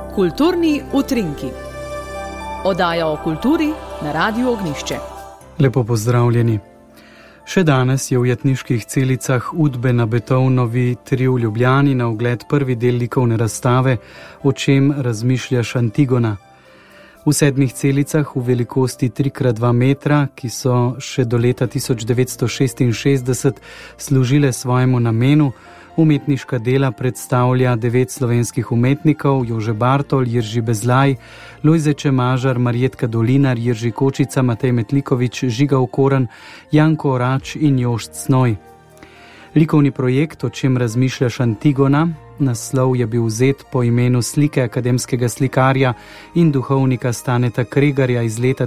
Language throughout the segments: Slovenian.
Kulturni utrinki. Oddaja o kulturi na Radiu Ognjišče. Lepo pozdravljeni. Še danes je v Jetniških celicah Udbe na Beethovnovi 3 v Ljubljani na ogled prvi del likovne razstave O čem razmišljaš Antigona. V 7 celicah v velikosti 3x2 metra, ki so še do leta 1966 služile svojemu namenu, umetniška dela predstavlja 9 slovenskih umetnikov: Jože Bartol, Jerži Bezlaj, Lojze Čemažar, Marjetka Dolinar, Jerži Kočica, Matej Metliković, Žiga Okoran, Janko Orač in Jošt Snoj. Likovni projekt O čem razmišljaš Antigona, naslov je bil vzet po imenu slike akademskega slikarja in duhovnika Staneta Kregarja iz leta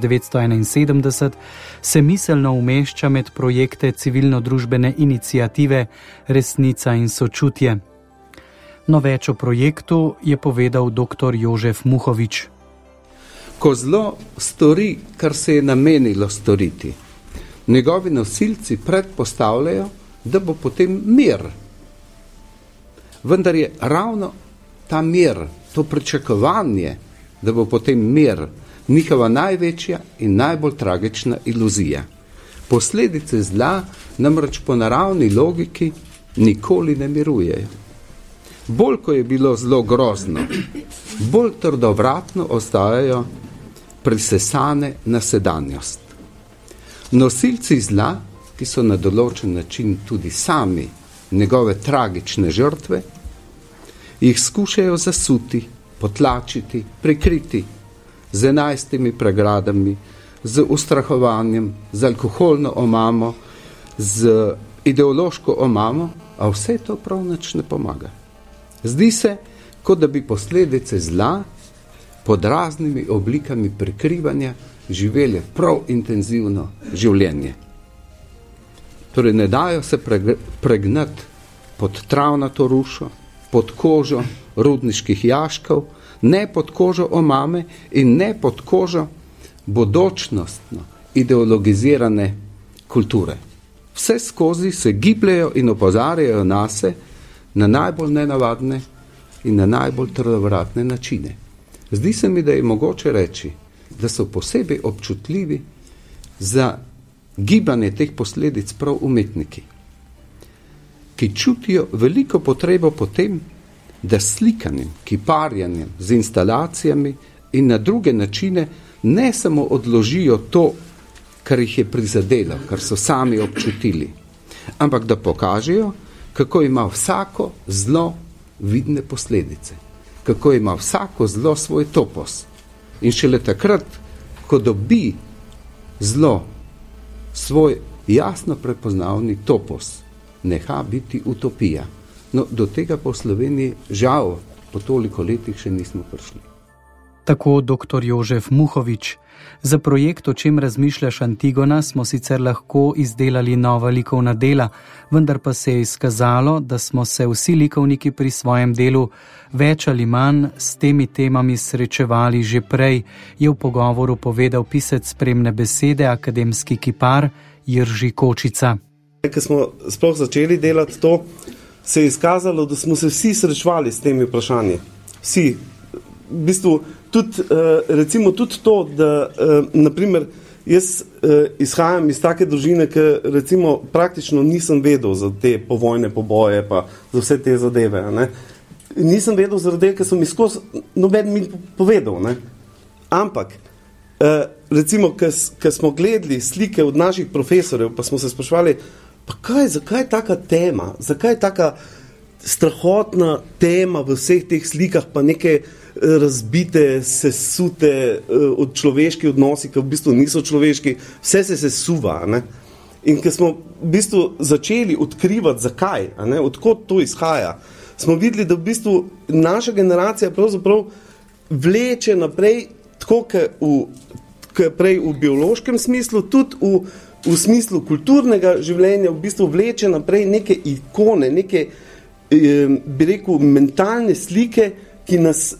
1971, se miselno umešča med projekte civilno-družbene iniciative Resnica in sočutje. No, več o projektu je povedal dr. Jožef Muhovič. Ko zlo stori, kar se je namenilo storiti, njegovi nosilci predpostavljajo, da bo potem mir. Vendar je ravno ta mir, to pričakovanje, da bo potem mir, njihova največja in najbolj tragična iluzija. Posledice zla namreč po naravni logiki nikoli ne mirujejo. Bolj ko je bilo zlo grozno, bolj trdovratno ostajajo prisesane na sedanjost. Nosilci zla, ki so na določen način tudi sami njegove tragične žrtve, jih skušajo zasuti, potlačiti, prikriti z 11 pregradami, z ustrahovanjem, z alkoholno omamo, z ideološko omamo, a vse to prav nič ne pomaga. Zdi se, kot da bi posledice zla pod raznimi oblikami prikrivanja živele prav intenzivno življenje. Torej ne dajo se pregnati pod travnato rušo, pod kožo rudniških jaškov, ne pod kožo omame in ne pod kožo bodočnostno ideologizirane kulture. Vse skozi se gibljajo in opozarjajo nase na najbolj nenavadne in na najbolj trdovratne načine. Zdi se mi, da je mogoče reči, da so posebej občutljivi za gibanje teh posledic prav umetniki, ki čutijo veliko potrebo po tem, da slikanjem, kiparjanjem, z instalacijami in na druge načine ne samo odložijo to, kar jih je prizadelo, kar so sami občutili, ampak da pokažejo, kako ima vsako zlo vidne posledice, kako ima vsako zlo svoj topos. In šele takrat, ko dobi zlo svoj jasno prepoznavni topos, neha biti utopija. No, do tega po Sloveniji žal po toliko letih še nismo prišli. Tako dr. Jožef Muhovič. Za projekt O čem razmišljaš Antigona smo sicer lahko izdelali nova likovna dela, vendar pa se je izkazalo, da smo se vsi likovniki pri svojem delu več ali manj s temi temami srečevali že prej, je v pogovoru povedal pisec spremne besede, akademski kipar Jerži Kočica. Ko smo sploh začeli delati to, se je izkazalo, da smo se vsi srečevali s temi vprašanji. Vsi. V bistvu tudi, recimo tudi to, da naprimer jaz izhajam iz take družine, ki recimo praktično nisem vedel za te povojne poboje pa za vse te zadeve. Ne? Nisem vedel zaradi, ker sem izkoz noben mi povedal. Ne? Ampak recimo, ker smo gledali slike od naših profesorjev, pa smo se spraševali, pa zakaj taka tema, zakaj taka strahotna tema v vseh teh slikah, pa neke razbite, sesute od človeški odnosi, ki v bistvu niso človeški, vse se sesuva. Ne? In ko smo v bistvu začeli odkrivati, zakaj, odkot to izhaja, smo videli, da v bistvu naša generacija pravzaprav vleče naprej, tako prej v biološkem smislu, tudi v smislu kulturnega življenja, v bistvu vleče naprej neke ikone, neke, bi rekel, mentalne slike, ki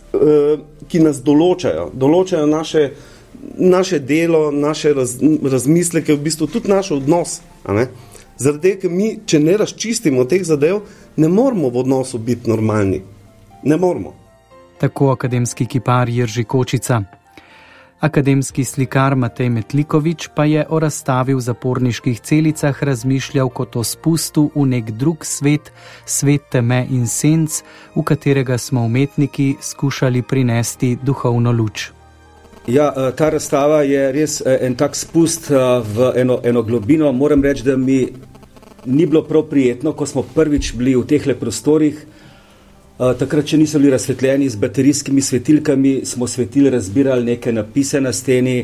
nas določajo naše delo, naše razmisleke, v bistvu tudi naš odnos. Zaradi, ker mi, če ne razčistimo teh zadev, ne moramo v odnosu biti normalni. Ne moramo. Tako akademski kipar Jerži Kočica. Akademski slikar Matej Metlikovič pa je o razstavi v zaporniških celicah razmišljal kot o spustu v nek drug svet, svet teme in senc, v katerega smo umetniki skušali prinesti duhovno luč. Ja, ta razstava je res en tak spust v eno globino. Moram reči, da mi ni bilo prav prijetno, ko smo prvič bili v tehle prostorih. Takrat, če niso bili razsvetljeni z baterijskimi svetilkami, smo svetili, razbirali neke napise na steni.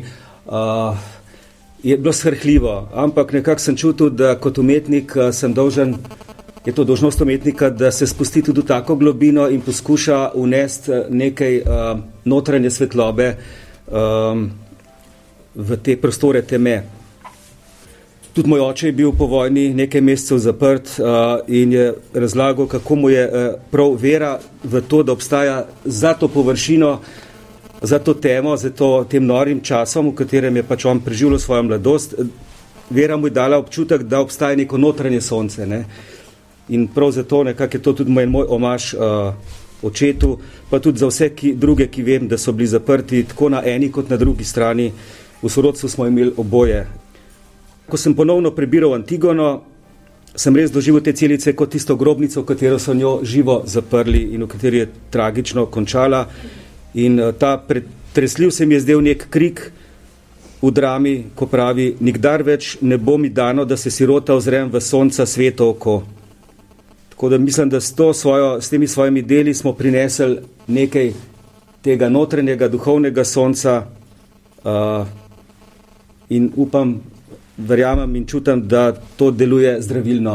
Je bilo srhljivo, ampak nekako sem čutil, da kot umetnik sem dolžan, je to dolžnost umetnika, da se spusti tudi v tako globino in poskuša vnesti nekaj notranje svetlobe v te prostore teme. Tudi moj oče je bil po vojni nekaj mesecev zaprt in je razlagal, kako mu je prav vera v to, da obstaja za to površino, za to temo, za tem norim časom, v katerem je pač on preživljal svojo mladost. Vera mu je dala občutek, da obstaja neko notranje sonce. Ne? In prav zato nekako je to tudi moj omaž očetu, pa tudi za vse druge, ki vem, da so bili zaprti tako na eni kot na drugi strani. V sorodstvu smo imeli oboje. Ko sem ponovno prebiral Antigono, sem res doživel te celice kot tisto grobnico, v katero so njo živo zaprli in v kateri je tragično končala. In ta pretresljiv se mi je zdel nek krik v drami, ko pravi: nikdar več ne bo mi dano, da se sirota ozrem v sonca sveto oko. Tako da mislim, da s temi svojimi deli smo prinesli nekaj tega notranjega, duhovnega sonca in upam, verjamem in čutim, da to deluje zdravilno.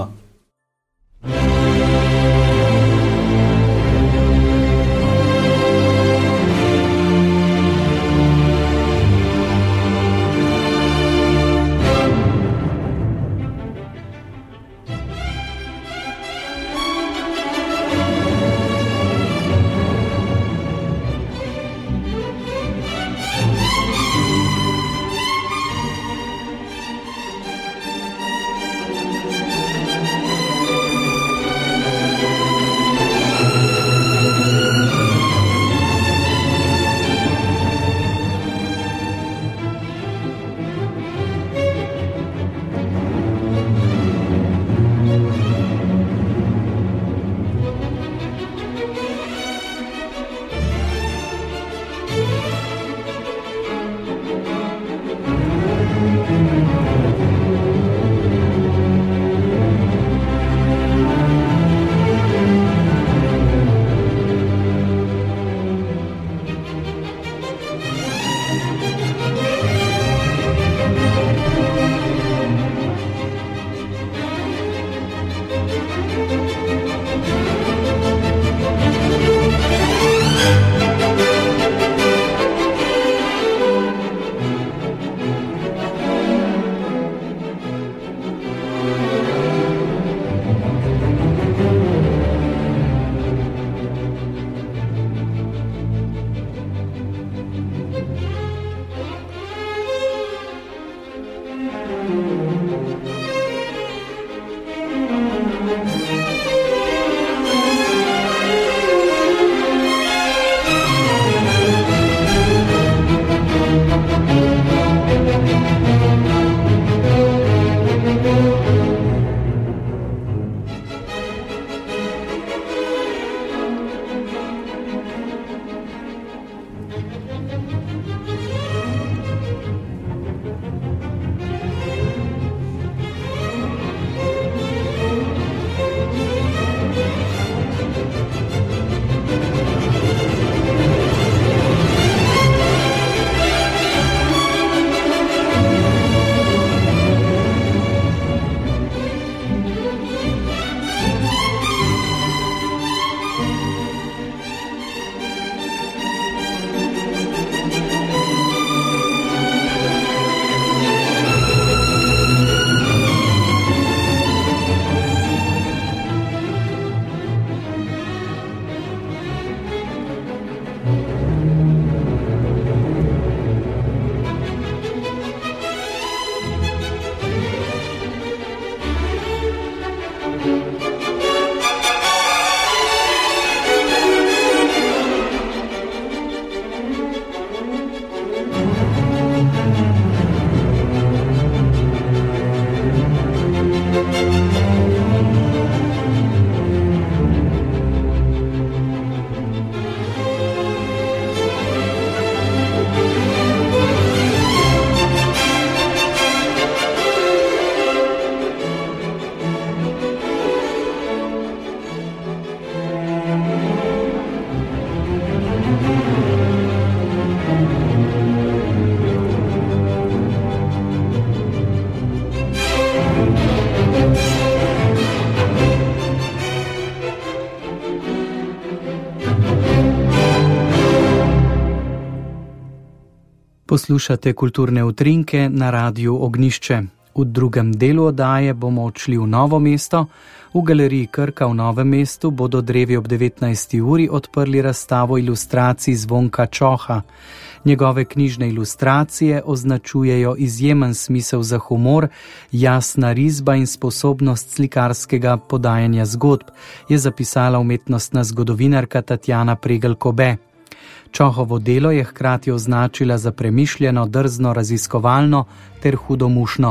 Poslušate kulturne utrinke na Radiu Ognjišče. V drugem delu oddaje bomo odšli v Novo mesto. V galeriji Krka v Novem mestu bodo drevi ob 19. uri odprli razstavo ilustracij Zvonka Čoha. Njegove knjižne ilustracije označujejo izjemen smisel za humor, jasna risba in sposobnost slikarskega podajanja zgodb, je zapisala umetnostna zgodovinarka Tatjana Pregl-Kobe. Čohovo delo je hkrati označila za premišljeno, drzno, raziskovalno ter hudomušno.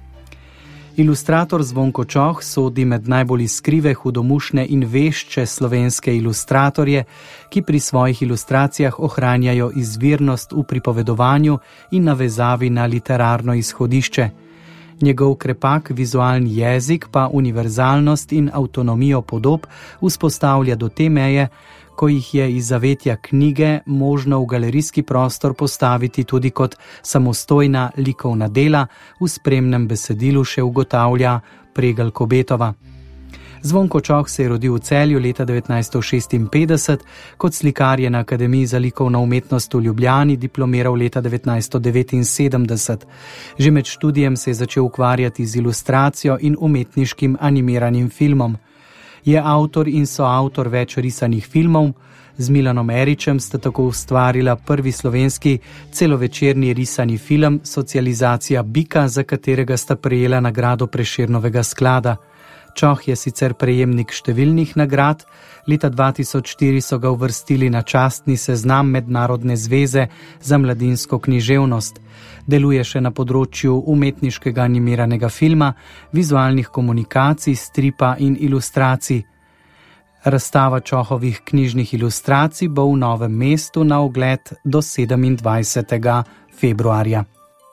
Ilustrator Zvonko Čoh sodi med najbolj iskrive, hudomušne in vešče slovenske ilustratorje, ki pri svojih ilustracijah ohranjajo izvirnost v pripovedovanju in navezavi na literarno izhodišče. Njegov krepak vizualni jezik pa univerzalnost in avtonomijo podob vzpostavlja do te meje, ko jih je iz zavetja knjige možno v galerijski prostor postaviti tudi kot samostojna likovna dela, v spremnem besedilu še ugotavlja Pregl-Kobetova. Zvonko Čoh se je rodil v Celju leta 1956, kot slikar je na Akademiji za likovno umetnost v Ljubljani diplomiral leta 1979. Že med študijem se je začel ukvarjati z ilustracijo in umetniškim animiranim filmom. Je avtor in soavtor več risanih filmov. Z Milanom Eričem sta tako ustvarila prvi slovenski celovečerni risani film Socializacija bika, za katerega sta prejela nagrado Prešernovega sklada. Čoh je sicer prejemnik številnih nagrad. Leta 2004 so ga uvrstili na častni seznam Mednarodne zveze za mladinsko književnost. Deluje še na področju umetniškega animiranega filma, vizualnih komunikacij, stripa in ilustracij. Razstava Čohovih knjižnih ilustracij bo v Novem mestu na ogled do 27. februarja.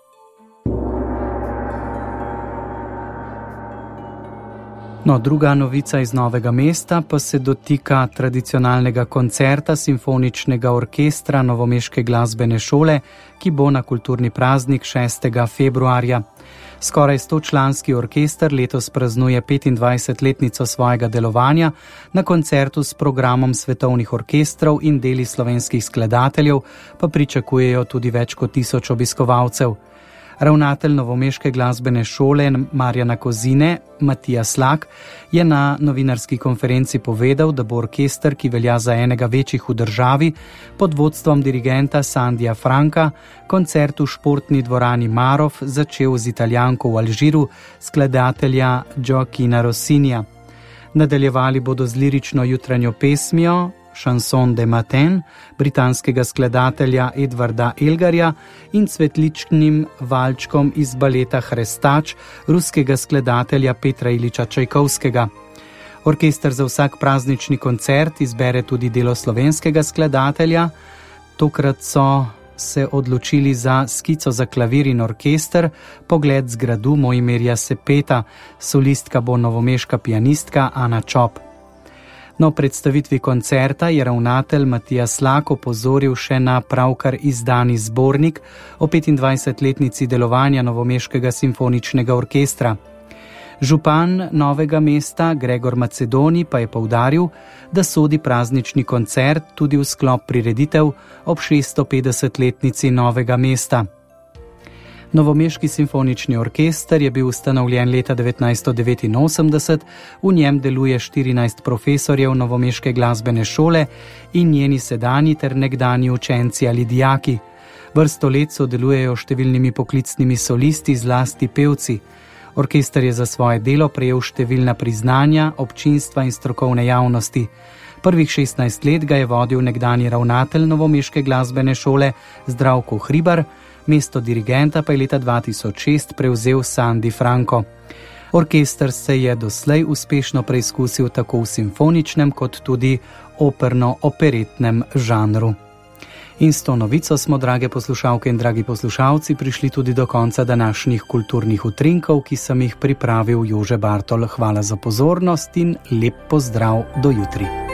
No, druga novica iz Novega mesta pa se dotika tradicionalnega koncerta simfoničnega orkestra Novomeške glasbene šole, ki bo na kulturni praznik 6. februarja. Skoraj 100-članski orkester letos praznuje 25-letnico svojega delovanja. Na koncertu s programom svetovnih orkestrov in deli slovenskih skladateljev pa pričakujejo tudi več kot 1000 obiskovalcev. Ravnatelj Novomeške glasbene šole Marjana Kozine, Matija Slak, je na novinarski konferenci povedal, da bo orkester, ki velja za enega večjih v državi, pod vodstvom dirigenta Sandija Franka, koncert v športni dvorani Marof začel z Italijanko v Alžiru, skladatelja Gioacchina Rossinija. Nadaljevali bodo z lirično jutranjo pesmijo Chanson de Matin britanskega skladatelja Edvarda Elgarja in cvetličnim valčkom iz baleta Hrestač ruskega skladatelja Petra Iliča Čajkovskega. Orkester za vsak praznični koncert izbere tudi delo slovenskega skladatelja. Tokrat so se odločili za skico za klavir in orkester Pogled z gradu Mojmirja Sepeta. Solistka bo novomeška pianistka Ana Čop. Na predstavitvi koncerta je ravnatelj Matija Slak opozoril še na pravkar izdani zbornik o 25-letnici delovanja Novomeškega simfoničnega orkestra. Župan Novega mesta Gregor Macedoni pa je poudaril, da sodi praznični koncert tudi v sklop prireditev ob 650-letnici Novega mesta. Novomeški simfonični orkester je bil ustanovljen leta 1989, v njem deluje 14 profesorjev Novomeške glasbene šole in njeni sedanji ter nekdanji učenci ali dijaki. Vrsto let sodelujejo številnimi poklicnimi solisti, zlasti pevci. Orkester je za svoje delo prejel številna priznanja občinstva in strokovne javnosti. Prvih 16 let ga je vodil nekdanji ravnatelj Novomeške glasbene šole Zdravko Hribar, mesto dirigenta pa je leta 2006 prevzel Sandi Franko. Orkester se je doslej uspešno preizkusil tako v simfoničnem kot tudi operno-operetnem žanru. In s to novico smo, drage poslušalke in dragi poslušalci, prišli tudi do konca današnjih kulturnih utrinkov, ki sem jih pripravil Jože Bartol. Hvala za pozornost in lep pozdrav do jutri.